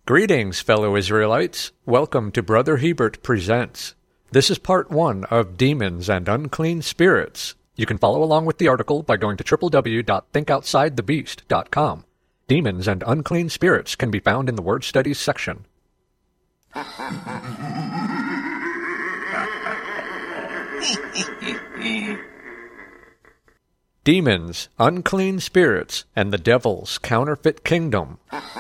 Greetings, fellow Israelites. Welcome to Brother Hebert Presents. This is part 1 of Demons and Unclean Spirits. You can follow along with the article by going to www.thinkoutsidethebeast.com. Demons and Unclean Spirits can be found in the Word Studies section. Demons, Unclean Spirits, and the Devil's Counterfeit Kingdom.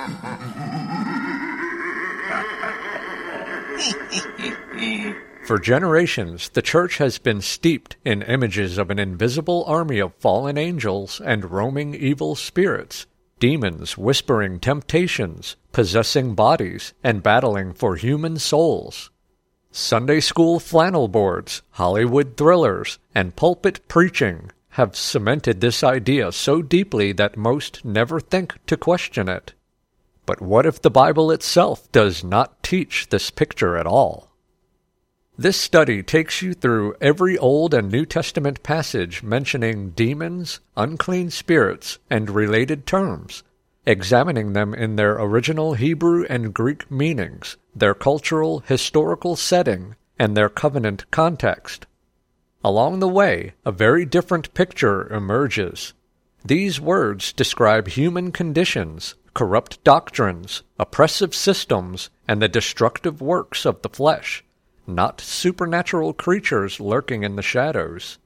For generations, the Church has been steeped in images of an invisible army of fallen angels and roaming evil spirits, demons whispering temptations, possessing bodies, and battling for human souls. Sunday school flannel boards, Hollywood thrillers, and pulpit preaching have cemented this idea so deeply that most never think to question it. But what if the Bible itself does not teach this picture at all? This study takes you through every Old and New Testament passage mentioning demons, unclean spirits, and related terms, examining them in their original Hebrew and Greek meanings, their cultural, historical setting, and their covenant context. Along the way, a very different picture emerges. These words describe human conditions, corrupt doctrines, oppressive systems, and the destructive works of the flesh, not supernatural creatures lurking in the shadows.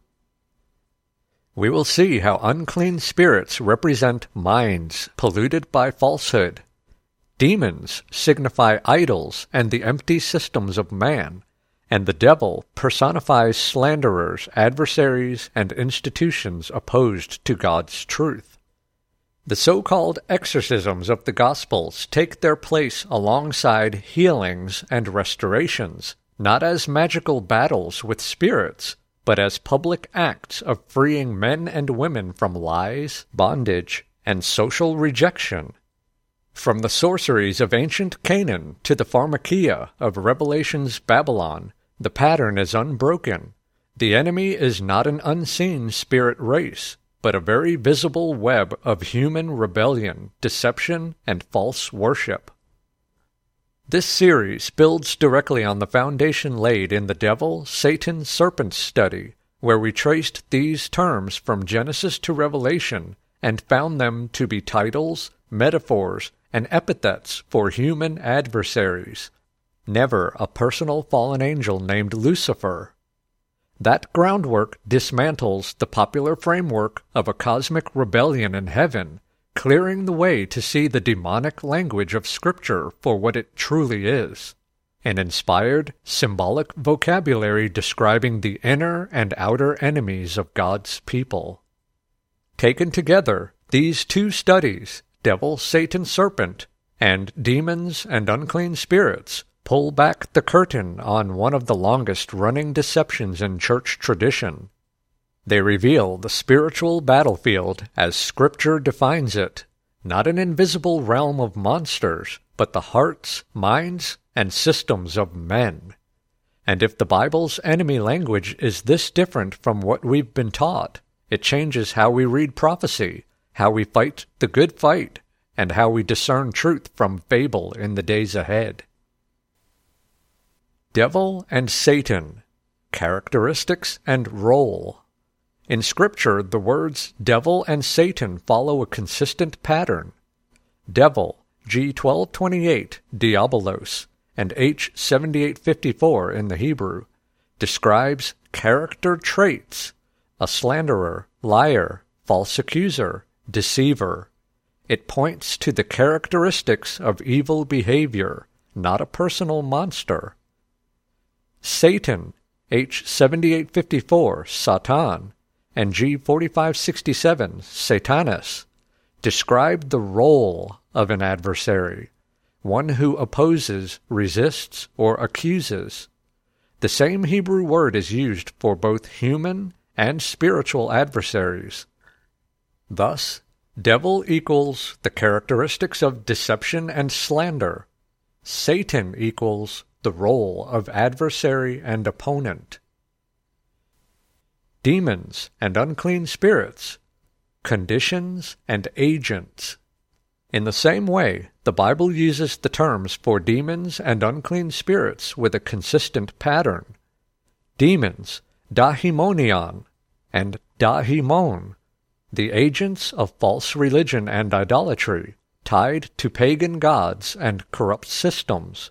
We will see how unclean spirits represent minds polluted by falsehood. Demons signify idols and the empty systems of man, and the devil personifies slanderers, adversaries, and institutions opposed to God's truth. The so-called exorcisms of the Gospels take their place alongside healings and restorations, not as magical battles with spirits, but as public acts of freeing men and women from lies, bondage, and social rejection. From the sorceries of ancient Canaan to the pharmakia of Revelation's Babylon, the pattern is unbroken. The enemy is not an unseen spirit race, but a very visible web of human rebellion, deception, and false worship. This series builds directly on the foundation laid in the Devil, Satan, Serpent study, where we traced these terms from Genesis to Revelation and found them to be titles, metaphors, and epithets for human adversaries. Never a personal fallen angel named Lucifer. That groundwork dismantles the popular framework of a cosmic rebellion in heaven, clearing the way to see the demonic language of Scripture for what it truly is, an inspired, symbolic vocabulary describing the inner and outer enemies of God's people. Taken together, these two studies, Devil, Satan, Serpent, and Demons and Unclean Spirits, pull back the curtain on one of the longest-running deceptions in church tradition. They reveal the spiritual battlefield as Scripture defines it, not an invisible realm of monsters, but the hearts, minds, and systems of men. And if the Bible's enemy language is this different from what we've been taught, it changes how we read prophecy, how we fight the good fight, and how we discern truth from fable in the days ahead. Devil and Satan, characteristics and role. In Scripture, the words devil and Satan follow a consistent pattern. Devil, G1228, diabolos, and H7854 in the Hebrew, describes character traits, a slanderer, liar, false accuser, deceiver. It points to the characteristics of evil behavior, not a personal monster. Satan, H7854, Satan, and G4567, Satanas, describe the role of an adversary, one who opposes, resists, or accuses. The same Hebrew word is used for both human and spiritual adversaries. Thus, devil equals the characteristics of deception and slander. Satan equals the role of adversary and opponent. Demons and unclean spirits, conditions and agents. In the same way, The Bible uses the terms for demons and unclean spirits with a consistent pattern. Demons, daimonion, and daimon, the agents of false religion and idolatry, tied to pagan gods and corrupt systems.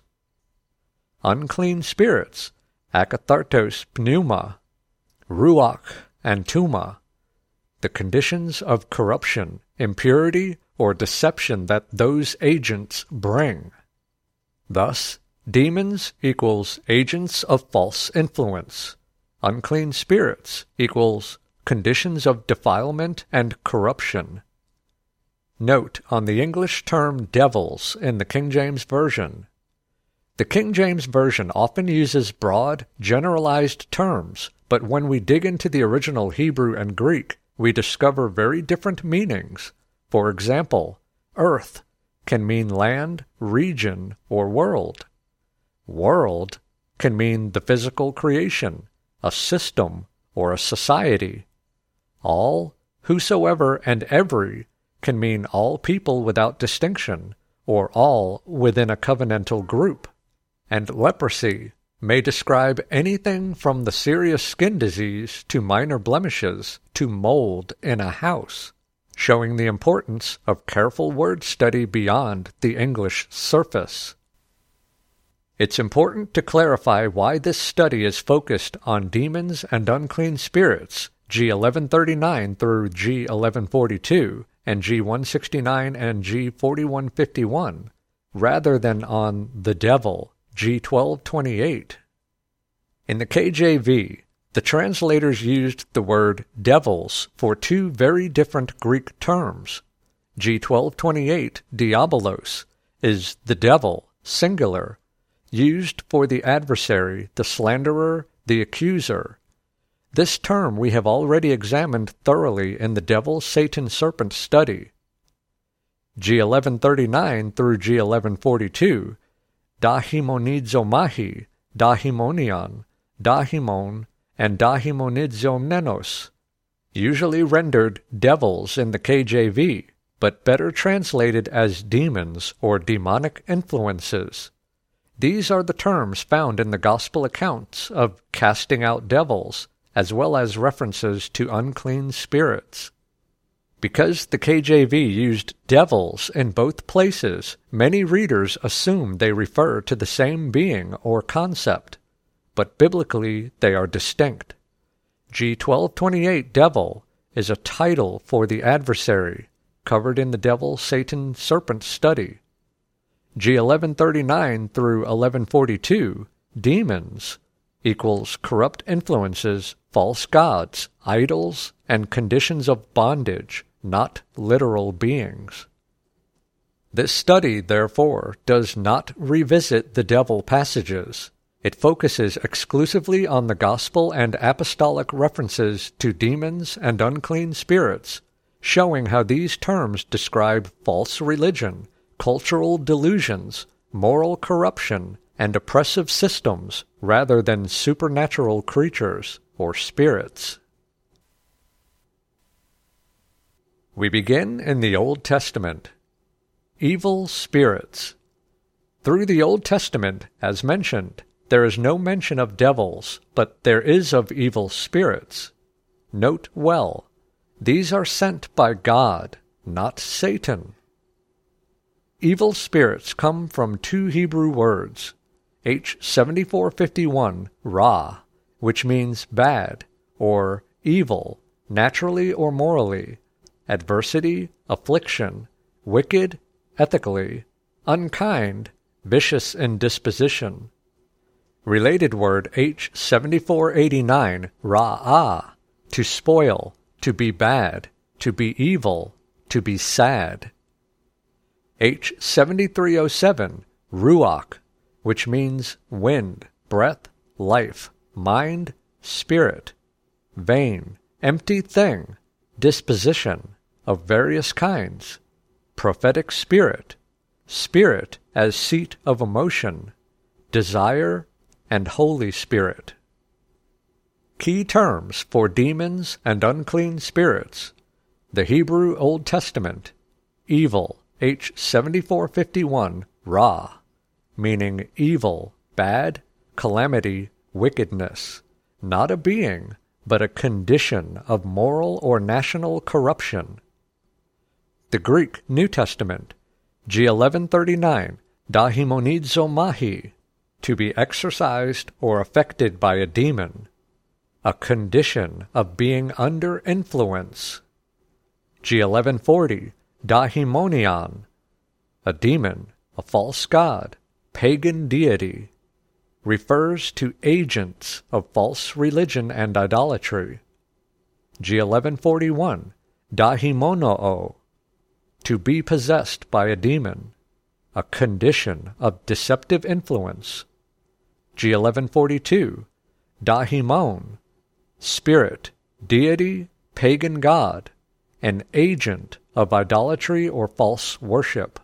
Unclean spirits, akathartos pneuma, ruach, and tuma, the conditions of corruption, impurity, or deception that those agents bring. Thus, demons equals agents of false influence. Unclean spirits equals conditions of defilement and corruption. Note on the English term devils in the King James Version. The King James Version often uses broad, generalized terms, but when we dig into the original Hebrew and Greek, we discover very different meanings. For example, earth can mean land, region, or world. World can mean the physical creation, a system, or a society. All, whosoever, and every can mean all people without distinction, or all within a covenantal group. And leprosy may describe anything from the serious skin disease to minor blemishes to mold in a house, showing the importance of careful word study beyond the English surface. It's important to clarify why this study is focused on demons and unclean spirits, G1139 through G1142, and G169 and G4151, rather than on the devil, G1228. In the KJV, the translators used the word devils for two very different Greek terms. G1228, diabolos, is the devil, singular, used for the adversary, the slanderer, the accuser. This term we have already examined thoroughly in the devil-Satan-serpent study. G1139 through G1142, daimonizomahi, daimonion, daimon, and daimonizomenos, usually rendered devils in the KJV, but better translated as demons or demonic influences. These are the terms found in the Gospel accounts of casting out devils, as well as references to unclean spirits. Because the KJV used devils in both places, many readers assume they refer to the same being or concept, but biblically they are distinct. G1228 devil is a title for the adversary, covered in the devil-Satan-serpent study. G1139 through 1142, demons, equals corrupt influences, false gods, idols, and conditions of bondage, not literal beings. This study, therefore, does not revisit the devil passages. It focuses exclusively on the gospel and apostolic references to demons and unclean spirits, showing how these terms describe false religion, cultural delusions, moral corruption, and oppressive systems rather than supernatural creatures or spirits. We begin in the Old Testament. Evil spirits. Through the Old Testament, as mentioned, there is no mention of devils, but there is of evil spirits. Note well, these are sent by God, not Satan. Evil spirits come from two Hebrew words, H7451, ra, which means bad, or evil, naturally or morally, adversity, affliction, wicked, ethically, unkind, vicious in disposition. Related word H7489, ra'ah, to spoil, to be bad, to be evil, to be sad. H7307, ruach, which means wind, breath, life, mind, spirit, vain, empty thing, disposition, of various kinds, prophetic spirit, spirit as seat of emotion, desire, and Holy Spirit. Key terms for demons and unclean spirits. The Hebrew Old Testament, evil, H 7451 Ra, meaning evil, bad, calamity, wickedness, not a being, but a condition of moral or national corruption. The Greek New Testament, G 1139 Dahimonidzo Mahi, to be exorcised or affected by a demon, a condition of being under influence. G 1140 Dahimonion, a demon, a false god, pagan deity, refers to agents of false religion and idolatry. G 1141 Dahimonoo, to be possessed by a demon, a condition of deceptive influence. G 1142 Dahimon, spirit, deity, pagan god, an agent of idolatry or false worship.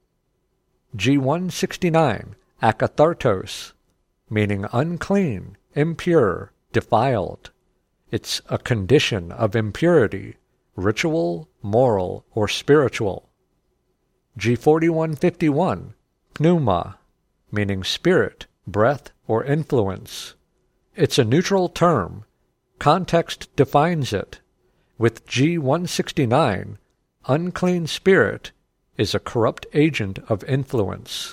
G 169 Akathartos, meaning unclean, impure, defiled. It's a condition of impurity, ritual, moral, or spiritual. G 4151 Pneuma, meaning spirit, breath, or influence. It's a neutral term. Context defines it. With G 169, unclean spirit is a corrupt agent of influence.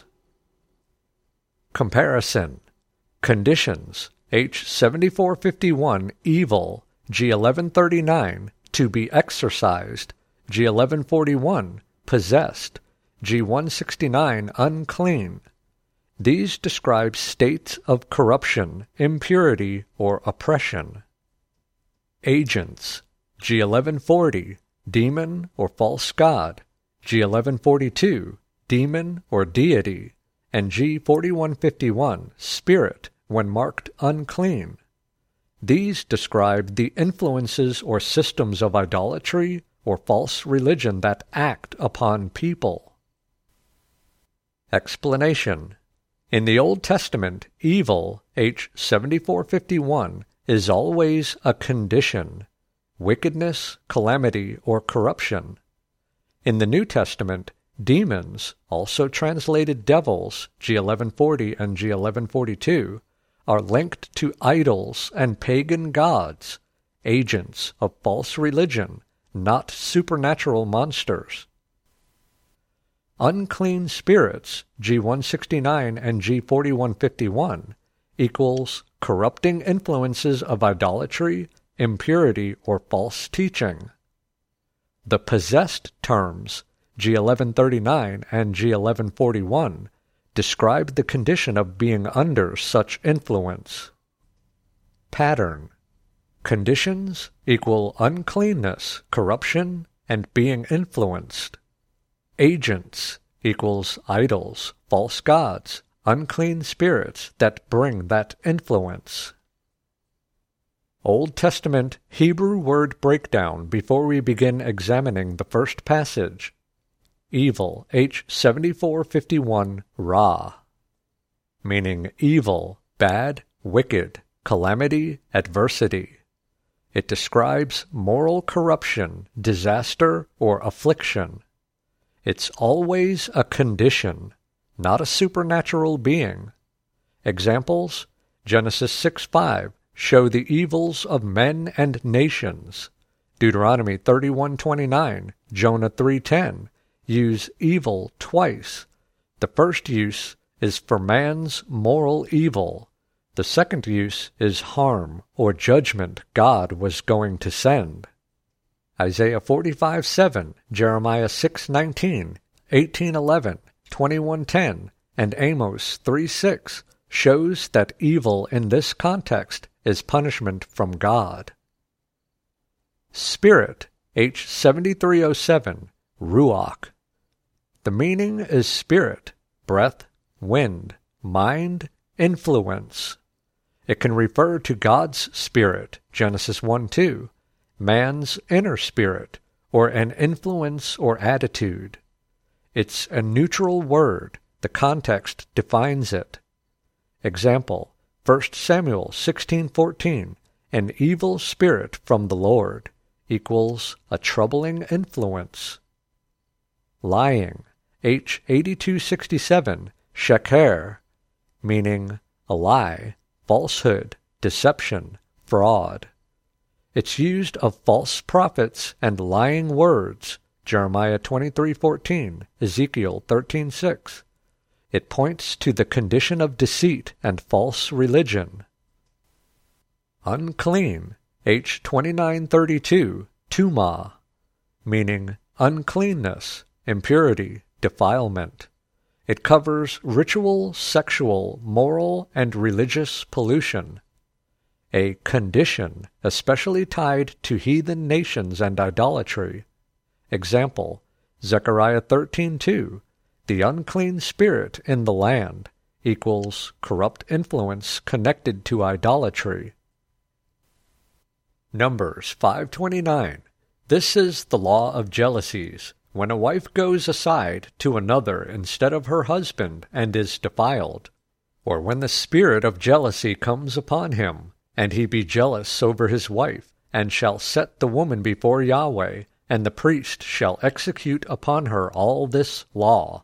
Comparison. Conditions, H 7451 evil, G 1139 to be exorcised, G 1141 possessed, G 169 unclean. These describe states of corruption, impurity, or oppression. Agents, G 1140 demon or false god, G 1142 demon or deity, and G 4151 spirit when marked unclean. These describe the influences or systems of idolatry or false religion that act upon people. Explanation. In the Old Testament, evil, H 7451, is always a condition, wickedness, calamity, or corruption. In the New Testament, demons, also translated devils, G 1140 and G 1142, are linked to idols and pagan gods, agents of false religion, not supernatural monsters. Unclean spirits, G 169 and G 4151, equals corrupting influences of idolatry, impurity, or false teaching. The possessed terms, G 1139 and G 1141, describe the condition of being under such influence. Pattern. Conditions equal uncleanness, corruption, and being influenced. Agents equals idols, false gods, unclean spirits that bring that influence. Old Testament Hebrew word breakdown before we begin examining the first passage. Evil, H 7451 Ra, meaning evil, bad, wicked, calamity, adversity. It describes moral corruption, disaster, or affliction. It's always a condition, not a supernatural being. Examples, Genesis 6:5 show the evils of men and nations. Deuteronomy 31:29, Jonah 3:10 use evil twice. The first use is for man's moral evil. The second use is harm or judgment God was going to send. Isaiah 45:7, Jeremiah 6:19, 18:11, 21:10, and Amos 3:6 shows that evil in this context is punishment from God. Spirit, H 7307, Ruach. The meaning is spirit, breath, wind, mind, influence. It can refer to God's spirit, Genesis 1:2, man's inner spirit, or an influence or attitude. It's a neutral word. The context defines it. Example, 1 Samuel 16:14, an evil spirit from the Lord equals a troubling influence. Lying, H. 8267, sheker, meaning a lie, falsehood, deception, fraud. It's used of false prophets and lying words, Jeremiah 23:14, Ezekiel 13:6. It points to the condition of deceit and false religion. Unclean, H. 2932, tumah, meaning uncleanness, impurity, defilement. It covers ritual, sexual, moral, and religious pollution. A condition especially tied to heathen nations and idolatry. Example, Zechariah 13:2, the unclean spirit in the land equals corrupt influence connected to idolatry. Numbers 5:29. This is the law of jealousies, when a wife goes aside to another instead of her husband and is defiled, or when the spirit of jealousy comes upon him, and he be jealous over his wife, and shall set the woman before Yahweh, and the priest shall execute upon her all this law.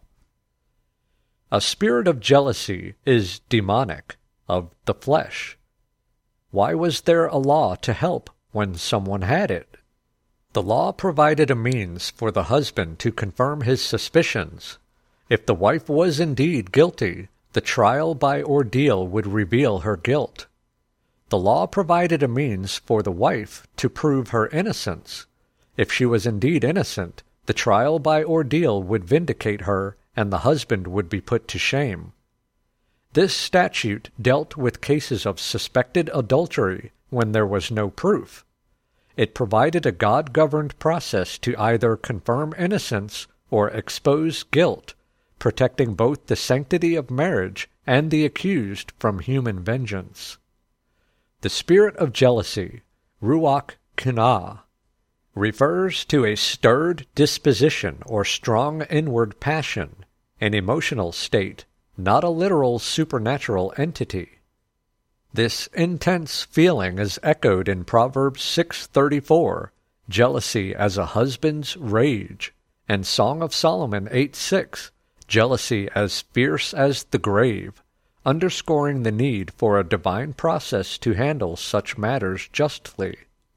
A spirit of jealousy is demonic, of the flesh. Why was there a law to help when someone had it? The law provided a means for the husband to confirm his suspicions. If the wife was indeed guilty, the trial by ordeal would reveal her guilt. The law provided a means for the wife to prove her innocence. If she was indeed innocent, the trial by ordeal would vindicate her, and the husband would be put to shame. This statute dealt with cases of suspected adultery when there was no proof. It provided a God-governed process to either confirm innocence or expose guilt, protecting both the sanctity of marriage and the accused from human vengeance. The spirit of jealousy, ruach kinah, refers to a stirred disposition or strong inward passion, an emotional state, not a literal supernatural entity. This intense feeling is echoed in Proverbs 6:34, jealousy as a husband's rage, and Song of Solomon 8:6, jealousy as fierce as the grave, underscoring the need for a divine process to handle such matters justly.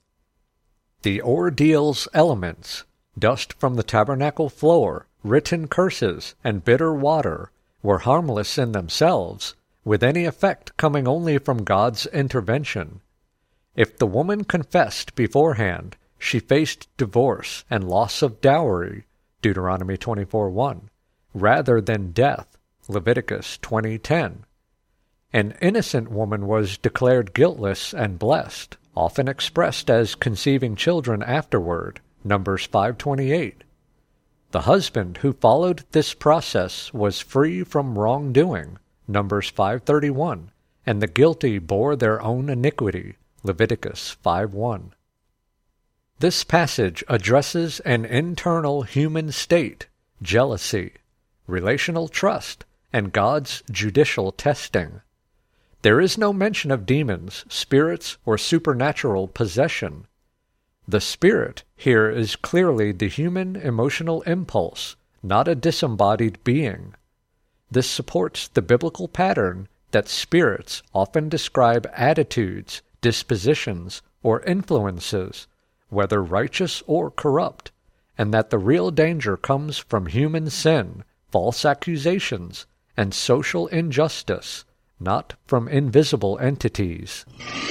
The ordeal's elements, dust from the tabernacle floor, written curses, and bitter water, were harmless in themselves, with any effect coming only from God's intervention. If the woman confessed beforehand, she faced divorce and loss of dowry, Deuteronomy 24:1, rather than death, Leviticus 20:10. An innocent woman was declared guiltless and blessed, often expressed as conceiving children afterward, Numbers 5:28. The husband who followed this process was free from wrongdoing, Numbers 5:31, and the guilty bore their own iniquity, Leviticus 5:1. This passage addresses an internal human state, jealousy, relational trust, and God's judicial testing. There is no mention of demons, spirits, or supernatural possession. The spirit here is clearly the human emotional impulse, not a disembodied being. This supports the biblical pattern that spirits often describe attitudes, dispositions, or influences, whether righteous or corrupt, and that the real danger comes from human sin, false accusations, and social injustice, not from invisible entities.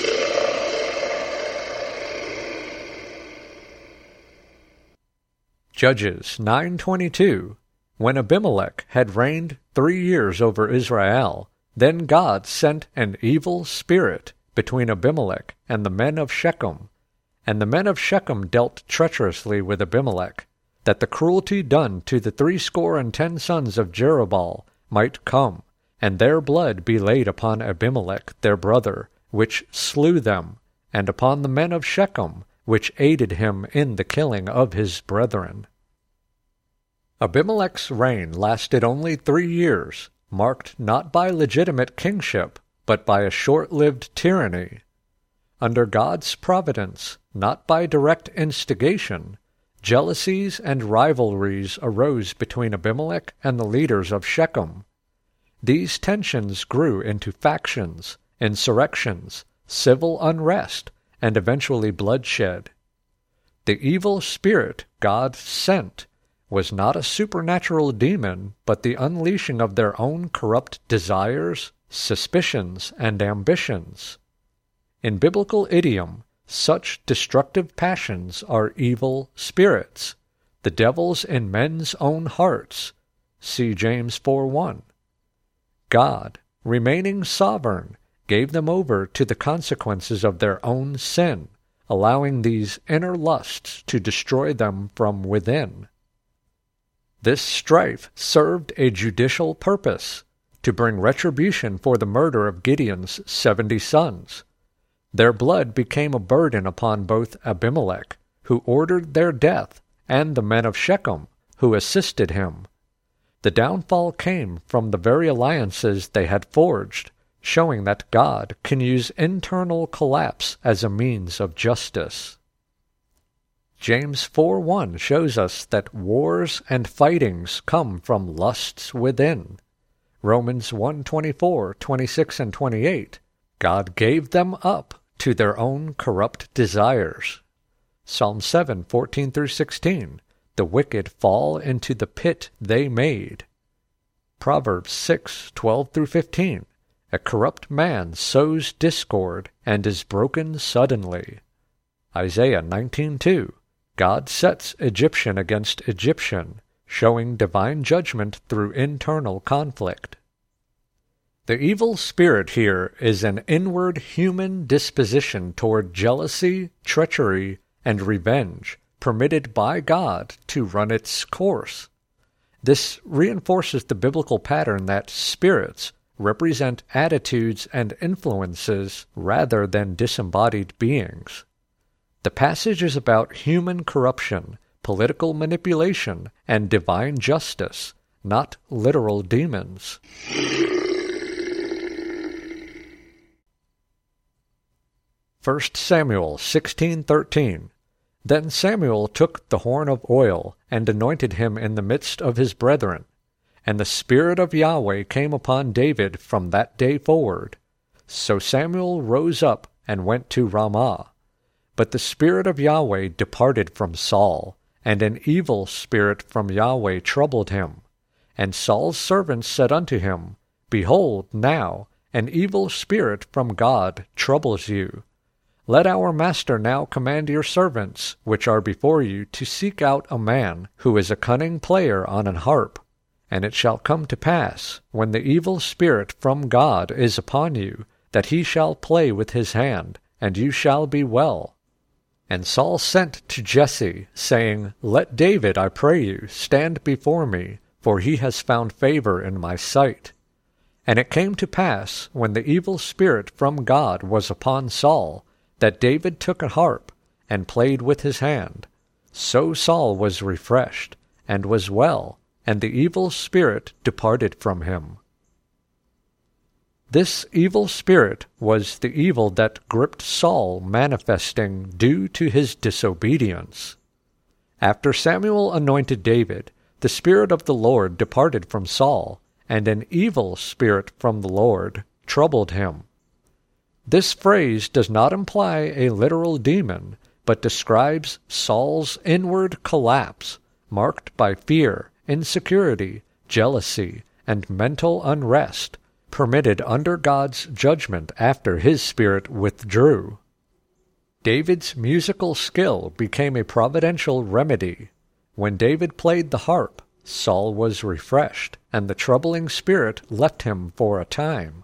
Judges 9:22. When Abimelech had reigned 3 years over Israel, then God sent an evil spirit between Abimelech and the men of Shechem, and the men of Shechem dealt treacherously with Abimelech, that the cruelty done to the 70 sons of Jerubbaal might come, and their blood be laid upon Abimelech their brother, which slew them, and upon the men of Shechem, which aided him in the killing of his brethren. Abimelech's reign lasted only 3 years, marked not by legitimate kingship, but by a short-lived tyranny. Under God's providence, not by direct instigation, jealousies and rivalries arose between Abimelech and the leaders of Shechem. These tensions grew into factions, insurrections, civil unrest, and eventually bloodshed. The evil spirit God sent was not a supernatural demon, but the unleashing of their own corrupt desires, suspicions, and ambitions. In biblical idiom, such destructive passions are evil spirits, the devils in men's own hearts. See James 4:1. God, remaining sovereign, gave them over to the consequences of their own sin, allowing these inner lusts to destroy them from within. This strife served a judicial purpose, to bring retribution for the murder of Gideon's 70 sons. Their blood became a burden upon both Abimelech, who ordered their death, and the men of Shechem, who assisted him. The downfall came from the very alliances they had forged, showing that God can use internal collapse as a means of justice. James 4:1 shows us that wars and fightings come from lusts within. Romans 1:24, 26, and 28, God gave them up to their own corrupt desires. Psalm 7:14-16, the wicked fall into the pit they made. Proverbs 6:12-15, a corrupt man sows discord and is broken suddenly. Isaiah 19:2, God sets Egyptian against Egyptian, showing divine judgment through internal conflict. The evil spirit here is an inward human disposition toward jealousy, treachery, and revenge, permitted by God to run its course. This reinforces the biblical pattern that spirits represent attitudes and influences rather than disembodied beings. The passage is about human corruption, political manipulation, and divine justice, not literal demons. 1 Samuel 16:13. Then Samuel took the horn of oil, and anointed him in the midst of his brethren. And the Spirit of Yahweh came upon David from that day forward. So Samuel rose up and went to Ramah. But the Spirit of Yahweh departed from Saul, and an evil spirit from Yahweh troubled him. And Saul's servants said unto him, Behold, now an evil spirit from God troubles you. Let our master now command your servants, which are before you, to seek out a man who is a cunning player on an harp. And it shall come to pass, when the evil spirit from God is upon you, that he shall play with his hand, and you shall be well. And Saul sent to Jesse, saying, Let David, I pray you, stand before me, for he has found favor in my sight. And it came to pass, when the evil spirit from God was upon Saul, that David took a harp, and played with his hand. So Saul was refreshed, and was well, and the evil spirit departed from him. This evil spirit was the evil that gripped Saul, manifesting due to his disobedience. After Samuel anointed David, the Spirit of the Lord departed from Saul, and an evil spirit from the Lord troubled him. This phrase does not imply a literal demon, but describes Saul's inward collapse, marked by fear, insecurity, jealousy, and mental unrest, permitted under God's judgment after his spirit withdrew. David's musical skill became a providential remedy. When David played the harp, Saul was refreshed, and the troubling spirit left him for a time.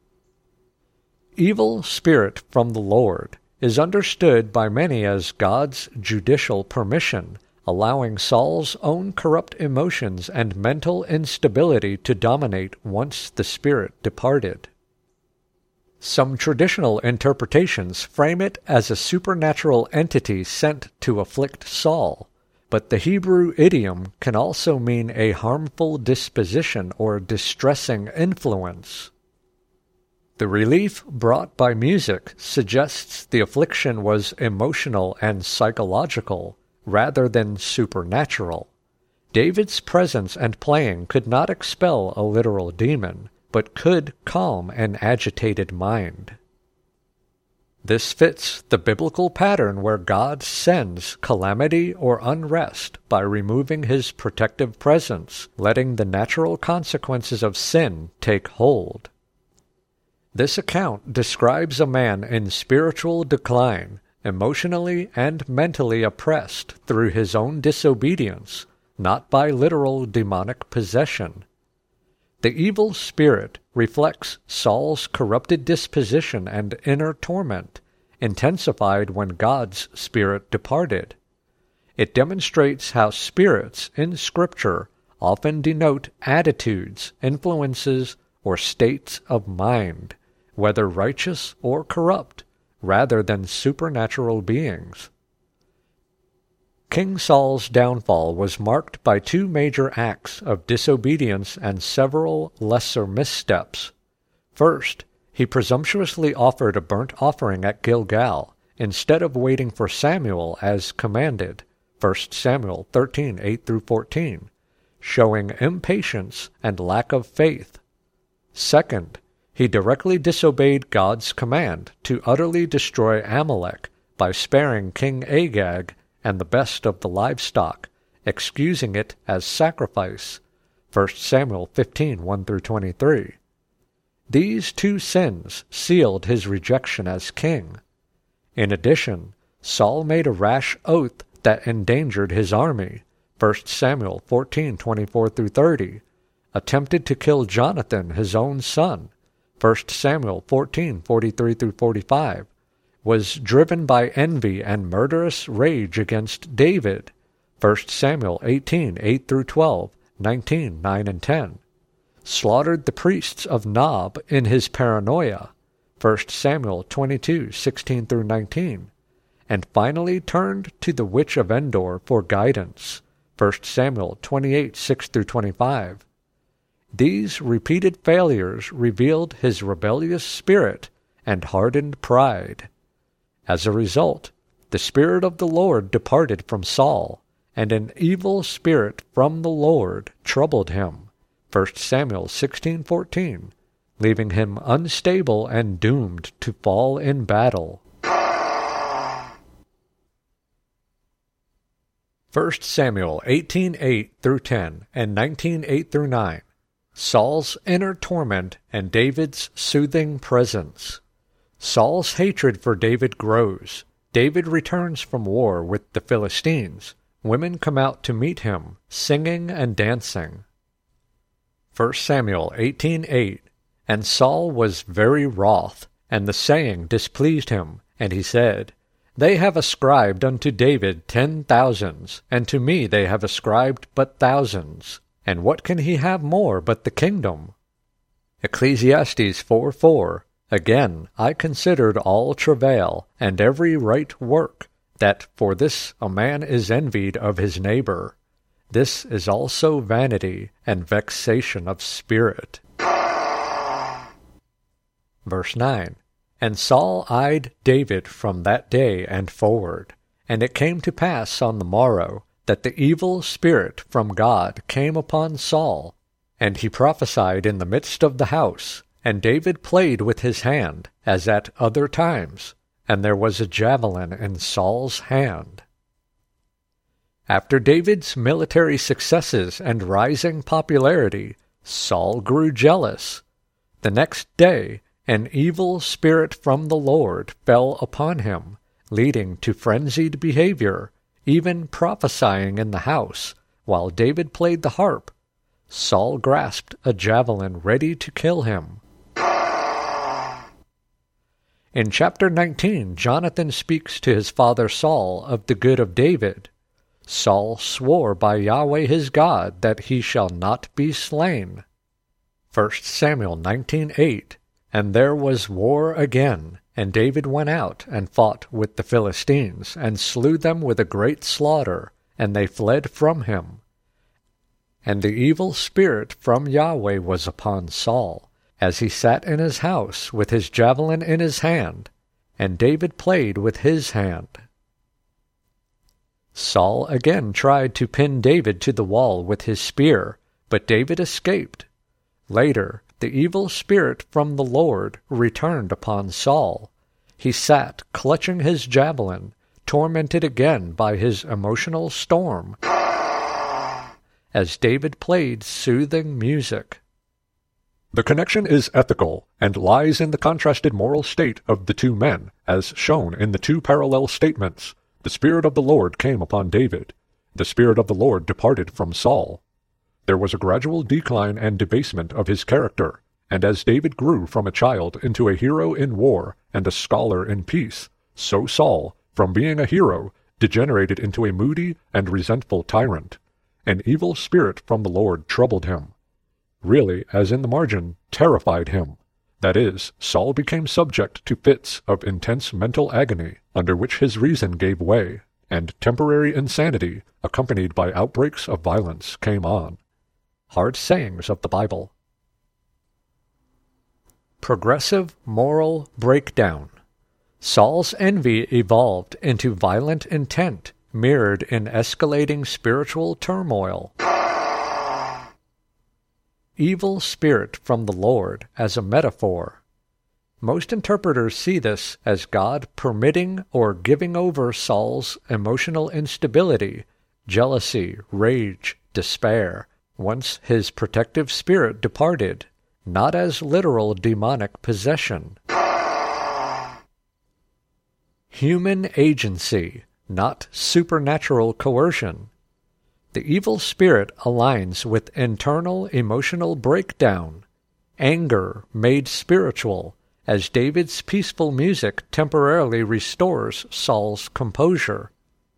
Evil spirit from the Lord is understood by many as God's judicial permission, allowing Saul's own corrupt emotions and mental instability to dominate once the spirit departed. Some traditional interpretations frame it as a supernatural entity sent to afflict Saul, but the Hebrew idiom can also mean a harmful disposition or distressing influence. The relief brought by music suggests the affliction was emotional and psychological, rather than supernatural. David's presence and playing could not expel a literal demon, but could calm an agitated mind. This fits the biblical pattern where God sends calamity or unrest by removing his protective presence, letting the natural consequences of sin take hold. This account describes a man in spiritual decline, emotionally and mentally oppressed through his own disobedience, not by literal demonic possession. The evil spirit reflects Saul's corrupted disposition and inner torment, intensified when God's Spirit departed. It demonstrates how spirits in Scripture often denote attitudes, influences, or states of mind, whether righteous or corrupt, rather than supernatural beings. King Saul's downfall was marked by two major acts of disobedience and several lesser missteps. First, he presumptuously offered a burnt offering at Gilgal, instead of waiting for Samuel as commanded, 1 Samuel 13:8-14, showing impatience and lack of faith. Second, he directly disobeyed God's command to utterly destroy Amalek by sparing King Agag and the best of the livestock, excusing it as sacrifice, 1 Samuel 15:1-23. These two sins sealed his rejection as king. In addition, Saul made a rash oath that endangered his army, 1 Samuel 14:24-30, attempted to kill Jonathan, his own son, 1 Samuel 14:43-45, was driven by envy and murderous rage against David, 1 Samuel 18:8-12, 19:9-10, slaughtered the priests of Nob in his paranoia, 1 Samuel 22:16-19, and finally turned to the witch of Endor for guidance, 1 Samuel 28:6-25. These repeated failures revealed his rebellious spirit and hardened pride. As a result, the Spirit of the Lord departed from Saul, and an evil spirit from the Lord troubled him, 1 Samuel 16:14, leaving him unstable and doomed to fall in battle. 1 Samuel 18:8-10 and 19:8-9. Saul's inner torment and David's soothing presence. Saul's hatred for David grows. David returns from war with the Philistines. Women come out to meet him, singing and dancing. 1 Samuel 18:8. And Saul was very wroth, and the saying displeased him, and he said, They have ascribed unto David 10,000s, and to me they have ascribed but thousands. And what can he have more but the kingdom? Ecclesiastes 4:4. Again, I considered all travail, and every right work, that for this a man is envied of his neighbor. This is also vanity and vexation of spirit. Verse 9. And Saul eyed David from that day and forward. And it came to pass on the morrow, that the evil spirit from God came upon Saul, and he prophesied in the midst of the house. And David played with his hand, as at other times, and there was a javelin in Saul's hand. After David's military successes and rising popularity, Saul grew jealous. The next day, an evil spirit from the Lord fell upon him, leading to frenzied behavior, even prophesying in the house, while David played the harp. Saul grasped a javelin ready to kill him. In chapter 19, Jonathan speaks to his father Saul of the good of David. Saul swore by Yahweh his God that he shall not be slain. 1 Samuel 19:8. And there was war again, and David went out and fought with the Philistines, and slew them with a great slaughter, and they fled from him. And the evil spirit from Yahweh was upon Saul, as he sat in his house with his javelin in his hand, and David played with his hand. Saul again tried to pin David to the wall with his spear, but David escaped. Later, the evil spirit from the Lord returned upon Saul. He sat clutching his javelin, tormented again by his emotional storm, as David played soothing music. The connection is ethical and lies in the contrasted moral state of the two men, as shown in the two parallel statements. The Spirit of the Lord came upon David. The Spirit of the Lord departed from Saul. There was a gradual decline and debasement of his character, and as David grew from a child into a hero in war and a scholar in peace, so Saul, from being a hero, degenerated into a moody and resentful tyrant. An evil spirit from the Lord troubled him. Really, as in the margin, terrified him. That is, Saul became subject to fits of intense mental agony, under which his reason gave way, and temporary insanity, accompanied by outbreaks of violence, came on. Hard sayings of the Bible. Progressive moral breakdown. Saul's envy evolved into violent intent, mirrored in escalating spiritual turmoil. Evil spirit from the Lord as a metaphor. Most interpreters see this as God permitting or giving over Saul's emotional instability, jealousy, rage, despair, once his protective spirit departed, not as literal demonic possession. Human agency, not supernatural coercion. The evil spirit aligns with internal emotional breakdown, anger made spiritual, as David's peaceful music temporarily restores Saul's composure.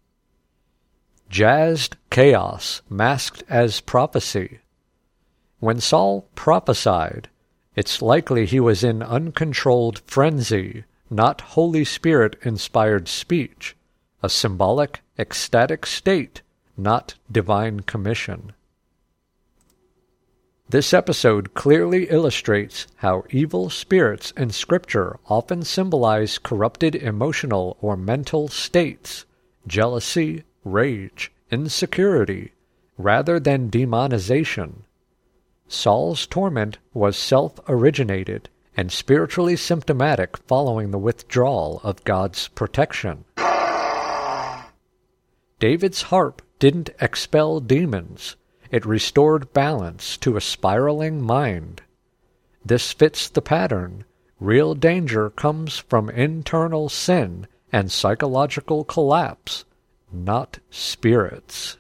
Jazzed chaos masked as prophecy. When Saul prophesied, it's likely he was in uncontrolled frenzy, not Holy Spirit-inspired speech, a symbolic, ecstatic state, not divine commission. This episode clearly illustrates how evil spirits in Scripture often symbolize corrupted emotional or mental states, jealousy, rage, insecurity, rather than demonization. Saul's torment was self-originated and spiritually symptomatic following the withdrawal of God's protection. David's harp didn't expel demons. It restored balance to a spiraling mind. This fits the pattern. Real danger comes from internal sin and psychological collapse, not spirits.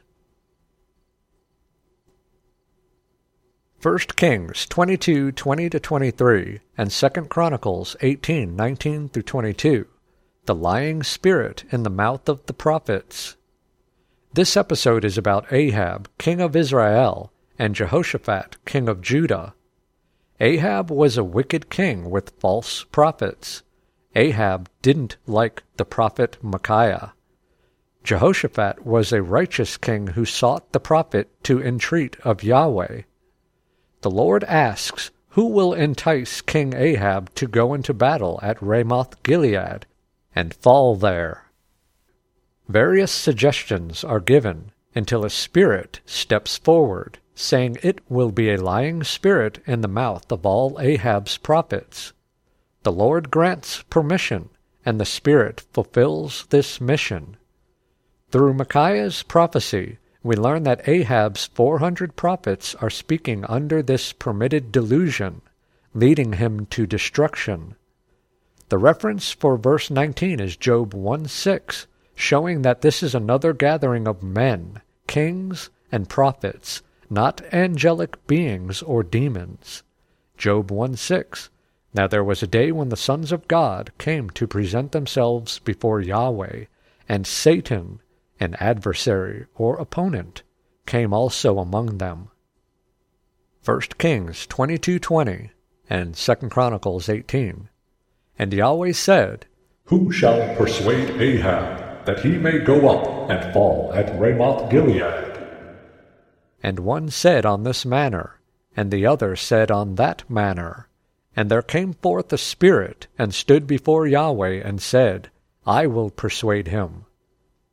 1 Kings 22:20-23 and 2 Chronicles 18:19-22. The lying spirit in the mouth of the prophets. This episode is about Ahab, king of Israel, and Jehoshaphat, king of Judah. Ahab was a wicked king with false prophets. Ahab didn't like the prophet Micaiah. Jehoshaphat was a righteous king who sought the prophet to entreat of Yahweh. The Lord asks, who will entice King Ahab to go into battle at Ramoth-Gilead and fall there? Various suggestions are given until a spirit steps forward, saying it will be a lying spirit in the mouth of all Ahab's prophets. The Lord grants permission, and the spirit fulfills this mission. Through Micaiah's prophecy, we learn that Ahab's 400 prophets are speaking under this permitted delusion, leading him to destruction. The reference for verse 19 is Job 1:6, showing that this is another gathering of men, kings, and prophets, not angelic beings or demons. Job 1:6. Now there was a day when the sons of God came to present themselves before Yahweh, and Satan, an adversary or opponent, came also among them. 1 Kings 22:20 and 2 Chronicles 18. And Yahweh said, Who shall persuade Ahab that he may go up and fall at Ramoth-Gilead? And one said on this manner, and the other said on that manner. And there came forth a spirit, and stood before Yahweh, and said, I will persuade him.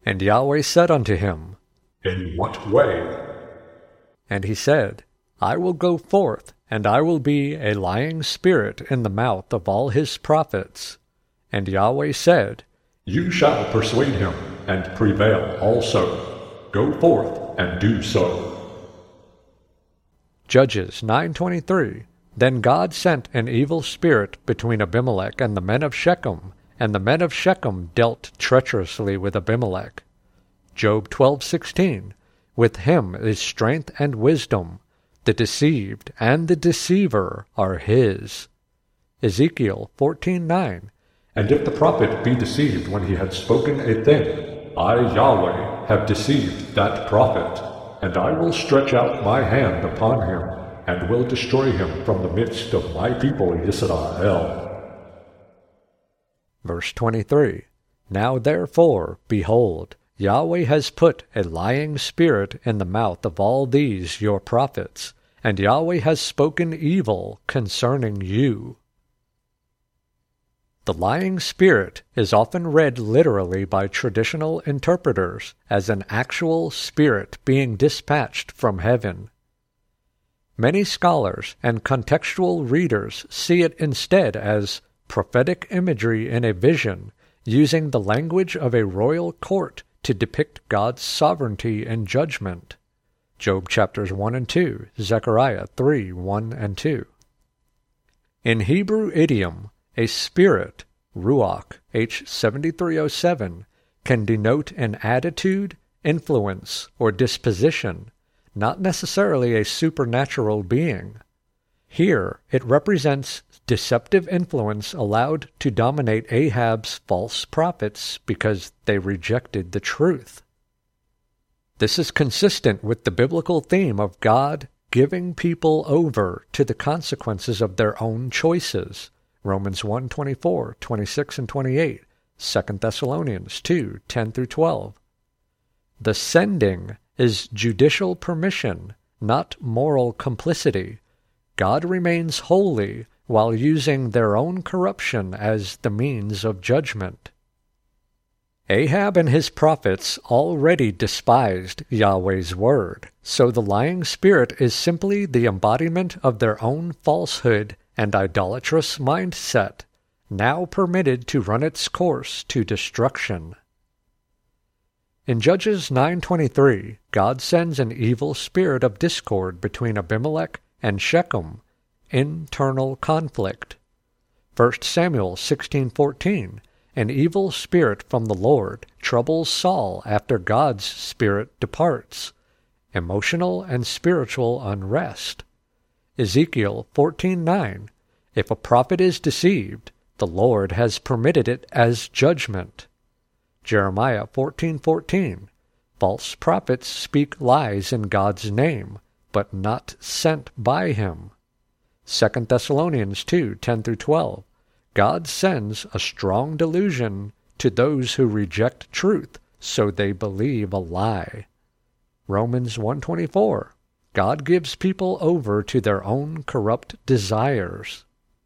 And Yahweh said unto him, In what way? And he said, I will go forth, and I will be a lying spirit in the mouth of all his prophets. And Yahweh said, You shall persuade him, and prevail also. Go forth, and do so. Judges 9:23. Then God sent an evil spirit between Abimelech and the men of Shechem, and the men of Shechem dealt treacherously with Abimelech. Job 12:16. With him is strength and wisdom. The deceived and the deceiver are his. Ezekiel 14:9. And if the prophet be deceived when he had spoken a thing, I, Yahweh, have deceived that prophet, and I will stretch out my hand upon him, and will destroy him from the midst of my people Israel. Verse 23. Now therefore, behold, Yahweh has put a lying spirit in the mouth of all these your prophets, and Yahweh has spoken evil concerning you. The lying spirit is often read literally by traditional interpreters as an actual spirit being dispatched from heaven. Many scholars and contextual readers see it instead as prophetic imagery in a vision, using the language of a royal court to depict God's sovereignty and judgment. Job chapters 1 and 2, Zechariah 3, 1 and 2. In Hebrew idiom, a spirit, ruach, H 7307, can denote an attitude, influence, or disposition, not necessarily a supernatural being. Here, it represents deceptive influence allowed to dominate Ahab's false prophets because they rejected the truth. This is consistent with the biblical theme of God giving people over to the consequences of their own choices. Romans 1:24, 26 and 28, 2 Thessalonians 2, 10 through 12. The sending is judicial permission, not moral complicity. God remains holy while using their own corruption as the means of judgment. Ahab and his prophets already despised Yahweh's word, so the lying spirit is simply the embodiment of their own falsehood and idolatrous mindset, now permitted to run its course to destruction. In Judges 9:23, God sends an evil spirit of discord between Abimelech and Shechem, internal conflict. 1 Samuel 16:14, an evil spirit from the Lord troubles Saul after God's spirit departs, emotional and spiritual unrest. Ezekiel 14:9, if a prophet is deceived, the Lord has permitted it as judgment. Jeremiah 14:14, false prophets speak lies in God's name, but not sent by him. 2 Thessalonians 2, 10 through 12, God sends a strong delusion to those who reject truth, so they believe a lie. Romans 1:24, God gives people over to their own corrupt desires.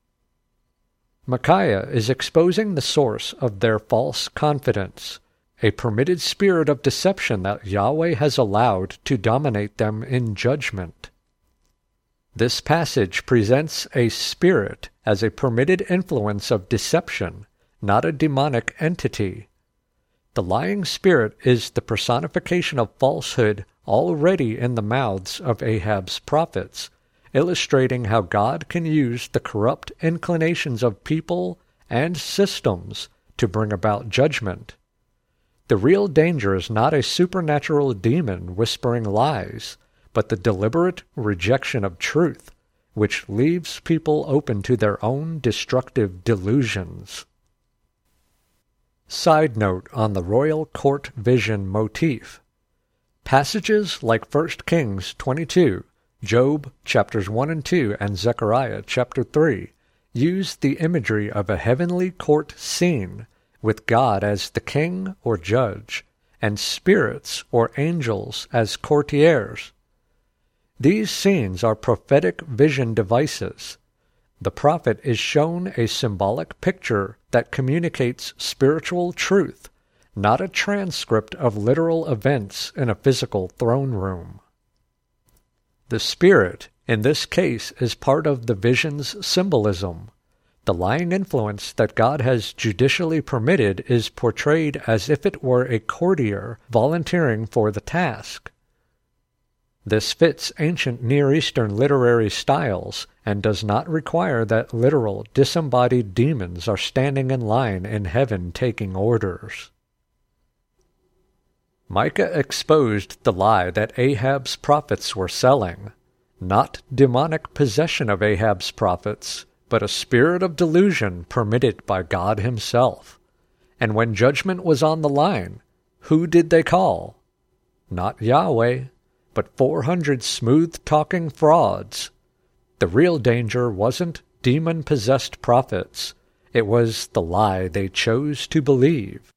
Micaiah is exposing the source of their false confidence, a permitted spirit of deception that Yahweh has allowed to dominate them in judgment. This passage presents a spirit as a permitted influence of deception, not a demonic entity. The lying spirit is the personification of falsehood already in the mouths of Ahab's prophets, illustrating how God can use the corrupt inclinations of people and systems to bring about judgment. The real danger is not a supernatural demon whispering lies, but the deliberate rejection of truth, which leaves people open to their own destructive delusions. Side note on the royal court vision motif. Passages like 1 Kings 22, Job chapters 1 and 2, and Zechariah chapter 3 use the imagery of a heavenly court scene with God as the king or judge, and spirits or angels as courtiers. These scenes are prophetic vision devices. The prophet is shown a symbolic picture that communicates spiritual truth, not a transcript of literal events in a physical throne room. The Spirit, in this case, is part of the vision's symbolism. The lying influence that God has judicially permitted is portrayed as if it were a courtier volunteering for the task. This fits ancient Near Eastern literary styles and does not require that literal, disembodied demons are standing in line in heaven taking orders. Micah exposed the lie that Ahab's prophets were selling, not demonic possession of Ahab's prophets, but a spirit of delusion permitted by God himself. And when judgment was on the line, who did they call? Not Yahweh, but 400 smooth-talking frauds. The real danger wasn't demon-possessed prophets. It was the lie they chose to believe.